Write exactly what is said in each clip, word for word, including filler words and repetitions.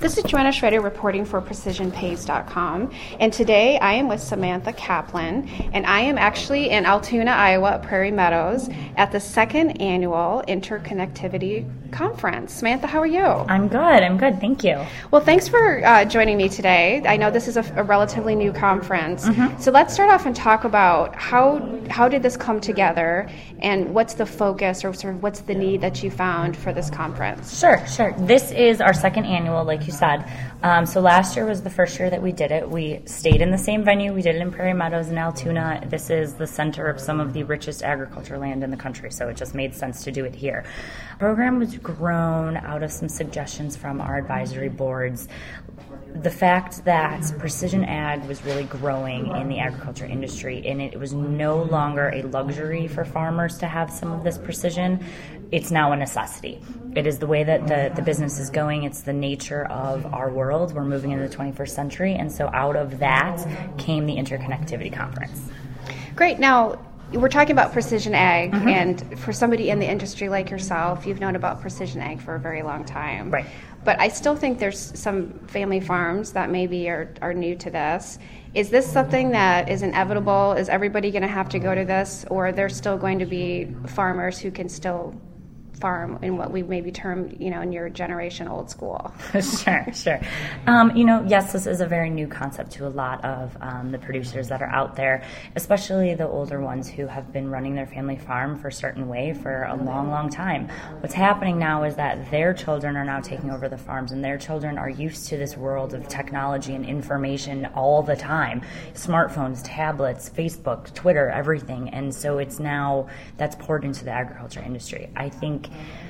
This is Joanna Schrader reporting for Precision Pays dot com, and today I am with Samantha Kaplan, and I am actually in Altoona, Iowa, at Prairie Meadows, at the second annual Interconnectivity Conference. Samantha, how are you? I'm good. I'm good. Thank you. Well, thanks for uh, joining me today. I know this is a, a relatively new conference, Mm-hmm. so let's start off and talk about how how did this come together, and what's the focus, or sort of what's the need that you found for this conference? Sure, sure. This is our second annual, like you said. Um, so last year was the first year that we did it. We stayed in the same venue. We did it in Prairie Meadows in Altoona. This is the center of some of the richest agriculture land in the country, so it just made sense to do it here. The program was grown out of some suggestions from our advisory boards. The fact that precision ag was really growing in the agriculture industry, and it was no longer a luxury for farmers to have some of this precision. It's now a necessity. It is the way that the, the business is going. It's the nature of our world. We're moving into the twenty-first century, and so out of that came the Interconnectivity Conference. Great. Now, we're talking about precision ag, Mm-hmm. and for somebody in the industry like yourself, you've known about precision ag for a very long time. Right. But I still think there's some family farms that maybe are, are new to this. Is this something that is inevitable? Is everybody going to have to go to this, or are there still going to be farmers who can still farm in what we maybe term, you know, in your generation, old school? Sure, sure. Um, you know, yes, this is a very new concept to a lot of um, the producers that are out there, especially the older ones who have been running their family farm for a certain way for a long, long time. What's happening now is that their children are now taking over the farms, and their children are used to this world of technology and information all the time. Smartphones, tablets, Facebook, Twitter, everything. And so it's now, that's poured into the agriculture industry. I think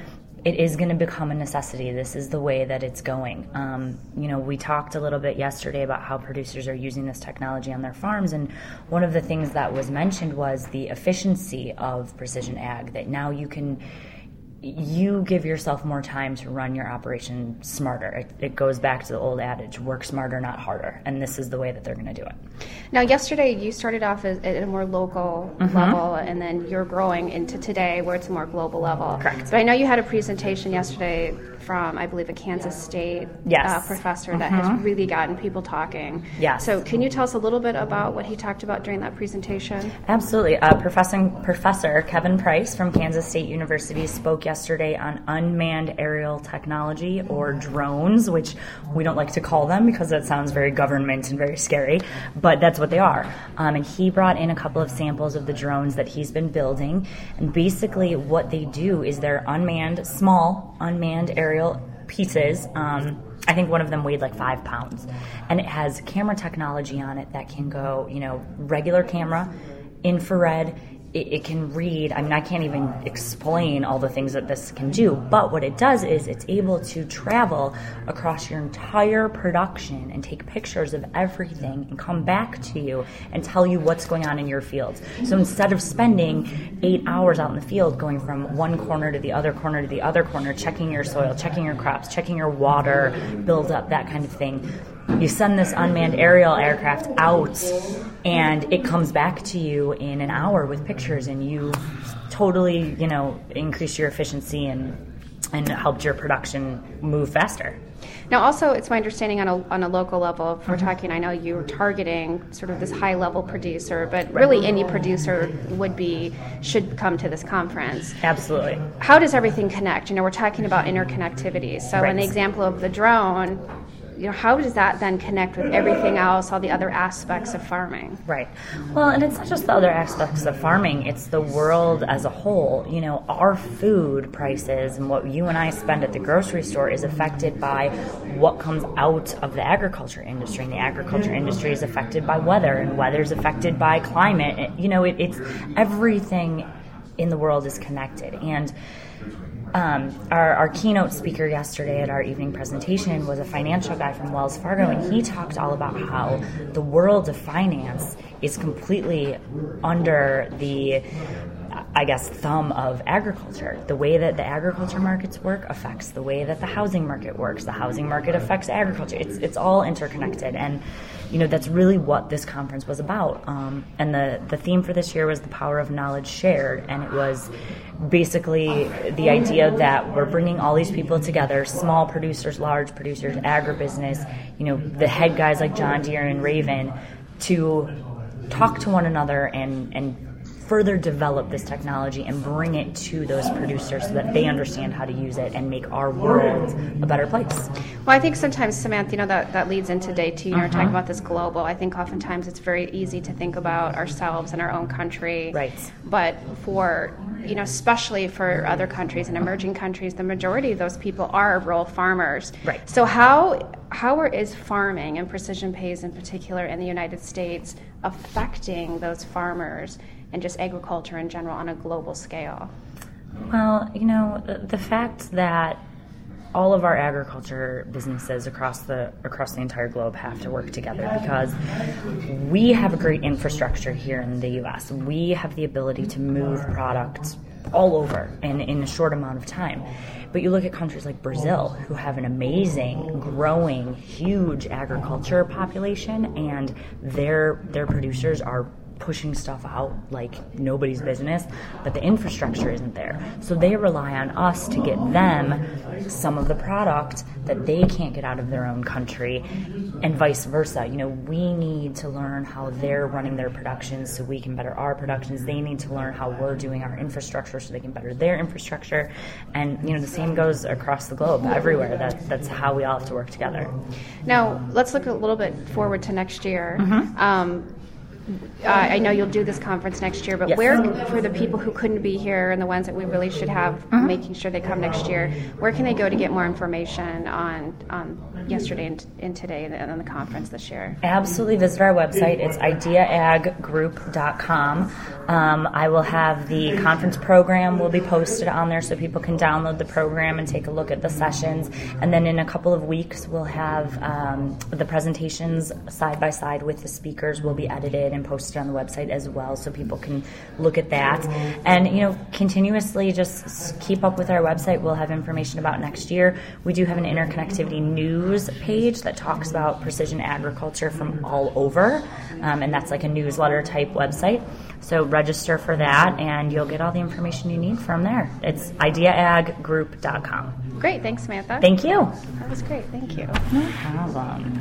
it is going to become a necessity. This is the way that it's going. Um, you know, we talked a little bit yesterday about how producers are using this technology on their farms, and one of the things that was mentioned was the efficiency of precision ag, that now you can you give yourself more time to run your operation smarter. It, it goes back to the old adage, work smarter, not harder, and this is the way that they're going to do it. Now, yesterday you started off as, at a more local Mm-hmm. level, and then you're growing into today where it's a more global level. Correct. But I know you had a presentation yesterday from, I believe, a Kansas State Yes. uh, professor that Mm-hmm. has really gotten people talking. Yes. So can you tell us a little bit about what he talked about during that presentation? Absolutely. Uh, Professor, Professor Kevin Price from Kansas State University spoke yesterday on unmanned aerial technology, or drones, which we don't like to call them because that sounds very government and very scary, but that's what they are. Um, and he brought in a couple of samples of the drones that he's been building, and basically what they do is they're unmanned, small, unmanned aerial pieces. Um, I think one of them weighed like five pounds, and it has camera technology on it that can go, you know, regular camera, infrared. It, it can read. I mean, I can't even explain all the things that this can do, but what it does is it's able to travel across your entire production and take pictures of everything and come back to you and tell you what's going on in your fields. So instead of spending eight hours out in the field going from one corner to the other corner to the other corner, checking your soil, checking your crops, checking your water buildup, that kind of thing, you send this unmanned aerial aircraft out, and it comes back to you in an hour with pictures, and you totally, you know, increase your efficiency and and helped your production move faster. Now, also, it's my understanding on a, on a local level, if we're talking, I know you're targeting sort of this high-level producer, but really any producer would be, should come to this conference. Absolutely. How does everything connect? You know, we're talking about interconnectivity. So Right. in the example of the drone, you know, how does that then connect with everything else, all the other aspects of farming? Right. Well, and it's not just the other aspects of farming, it's the world as a whole. You know, our food prices and what you and I spend at the grocery store is affected by what comes out of the agriculture industry. And the agriculture industry is affected by weather, and weather is affected by climate. It- you know, it, it's everything in the world is connected. And Um, our, our keynote speaker yesterday at our evening presentation was a financial guy from Wells Fargo, and he talked all about how the world of finance is completely under the I guess, thumb of agriculture. The way that the agriculture markets work affects the way that the housing market works. The housing market affects agriculture. It's it's all interconnected, and you know that's really what this conference was about. Um, and the the theme for this year was the power of knowledge shared, and it was basically the idea that we're bringing all these people together: small producers, large producers, agribusiness. You know, the head guys like John Deere and Raven, to talk to one another and and. further develop this technology and bring it to those producers so that they understand how to use it and make our world a better place. Well, I think sometimes, Samantha, you know, that, that leads into day two. You know, Uh-huh. we're talking about this global. I think oftentimes it's very easy to think about ourselves and our own country. Right. But for, you know, especially for other countries and emerging countries, the majority of those people are rural farmers. Right. So how how are, is farming and precision pays in particular in the United States affecting those farmers and just agriculture in general on a global scale? Well, you know, the, the fact that all of our agriculture businesses across the across the entire globe have to work together, because we have a great infrastructure here in the U S. We have the ability to move products all over in, in a short amount of time. But you look at countries like Brazil, who have an amazing, growing, huge agriculture population, and their their producers are pushing stuff out like nobody's business, but the infrastructure isn't there. So they rely on us to get them some of the product that they can't get out of their own country, and vice versa. You know, we need to learn how they're running their productions so we can better our productions. They need to learn how we're doing our infrastructure so they can better their infrastructure. And, you know, the same goes across the globe, everywhere. That, that's how we all have to work together. Now, let's look a little bit forward to next year. Mm-hmm. Um, Uh, I know you'll do this conference next year, but Yes. where, for the people who couldn't be here and the ones that we really should have Mm-hmm. making sure they come next year, where can they go to get more information on, on yesterday and, and today and on the conference this year? Absolutely visit our website. It's idea ag group dot com. Um, I will have the conference program will be posted on there so people can download the program and take a look at the sessions. And then in a couple of weeks, we'll have um, the presentations side by side with the speakers will be edited and posted on the website as well, so people can look at that. And, you know, continuously just keep up with our website. We'll have information about next year. We do have an interconnectivity news page that talks about precision agriculture from all over, um, and that's like a newsletter type website. So register for that, and you'll get all the information you need from there. It's idea ag group dot com. Great. Thanks, Samantha. Thank you. That was great. Thank you. No problem.